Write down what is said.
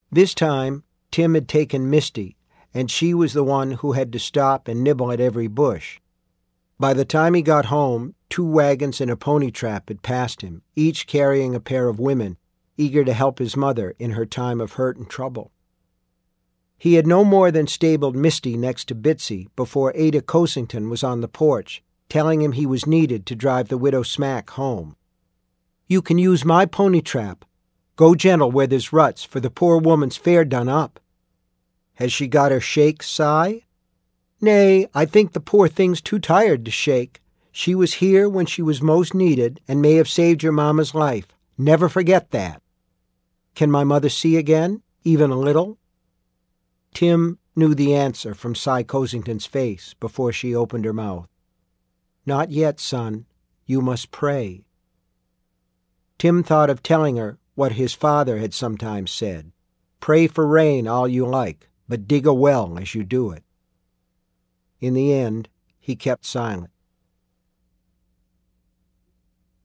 This time, Tim had taken Misty, and she was the one who had to stop and nibble at every bush. By the time he got home, 2 wagons and a pony trap had passed him, each carrying a pair of women, eager to help his mother in her time of hurt and trouble. He had no more than stabled Misty next to Bitsy before Ada Cosington was on the porch, telling him he was needed to drive the widow Smack home. "You can use my pony trap. Go gentle where there's ruts, for the poor woman's fair done up." "Has she got her shake, Si?" "Nay, I think the poor thing's too tired to shake. She was here when she was most needed and may have saved your mamma's life. Never forget that." "Can my mother see again, even a little?" Tim knew the answer from Si Cosington's face before she opened her mouth. "Not yet, son. You must pray." Tim thought of telling her what his father had sometimes said: "Pray for rain all you like, but dig a well as you do it." In the end, he kept silent.